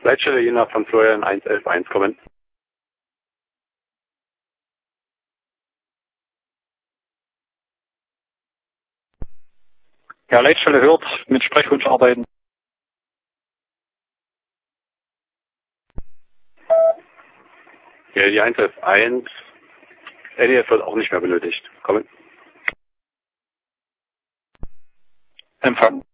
Leitstelle Jena von Florian 1111 kommen. Ja, Leitstelle hört, mit Sprechwunsch arbeiten. Ja, die 111, LDF wird auch nicht mehr benötigt. Kommen. Empfangen.